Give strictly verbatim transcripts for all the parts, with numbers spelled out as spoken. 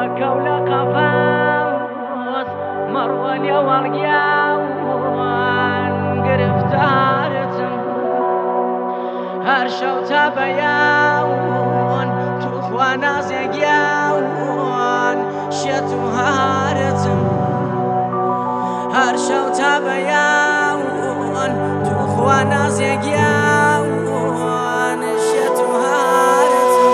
كولا قفاوس مروة اليوالقياوان قرفتارتم هرشو تبياون توخوانا زيقياون شتو هارتم هرشو تبياون توخوانا زيقياون شتو هارتم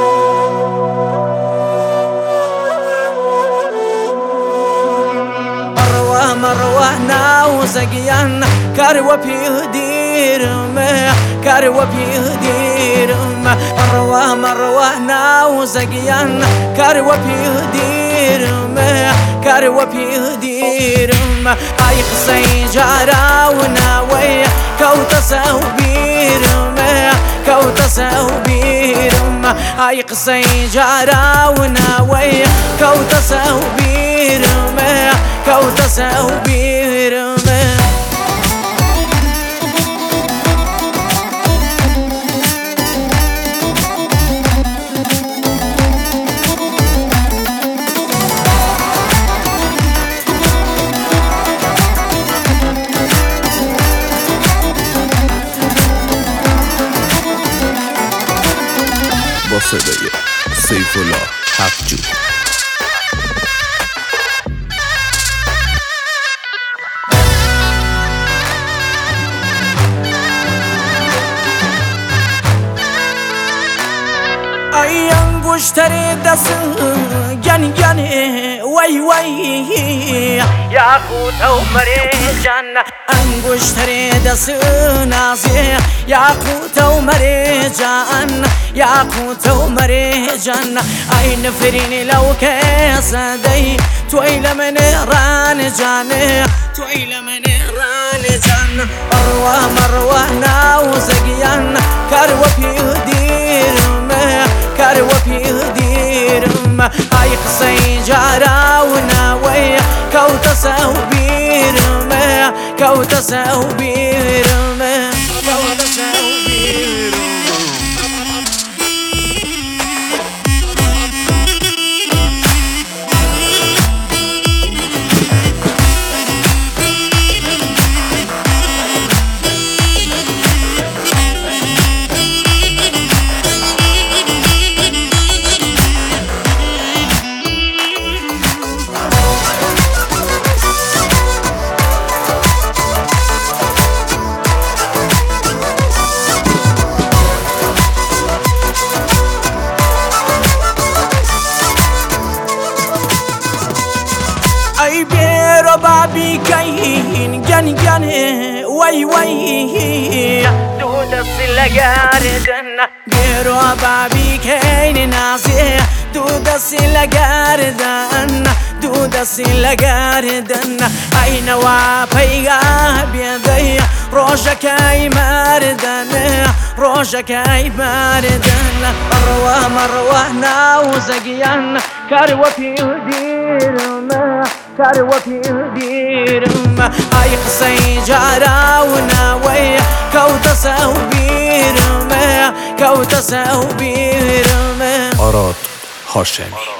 مروة مروة ناو زيقيان كاروا بيهديرم كاروا بيهديرم مروة مروة ناو زيقيان كاروا بيهديرم كاروا بيهديرم اي قصي جارا وناوي كوتا سوبيرم كوتا سوبيرم اي قصي جارا وناوي كوتا سوبيرم كوتا سوبيرم با صدای سیف الله حقجو ای انگشتر دست گنی گنی وای وای یاقوت و مریجان انگشتر دست نازی یاقوت و مریجان یاقوت و مریجان ای نفرینی لو کسدی توی لمن ران جانه توی لمن ران جان مروه مروه ناو زگیان کرو پیدیرم كاروا بيهديرم اي قصي جارا وناوي كوتا سوبيرم كوتا سوبيرم كوتا سوبيرم ای بیرو بابی کین گنی گنی وای وای دو دست لگردن بیرو بابی کین نازی دو دست لگردن دو دست لگردن ای نوا پیگا بیدی روشکای مردن روشکای مردن مروه مروه ناو زگیان کرو پیدیرم كاروا بيهديرم اي قصي جارا وناوي كوتا سوبيرم كوتا سوبيرم آراد هاشمی.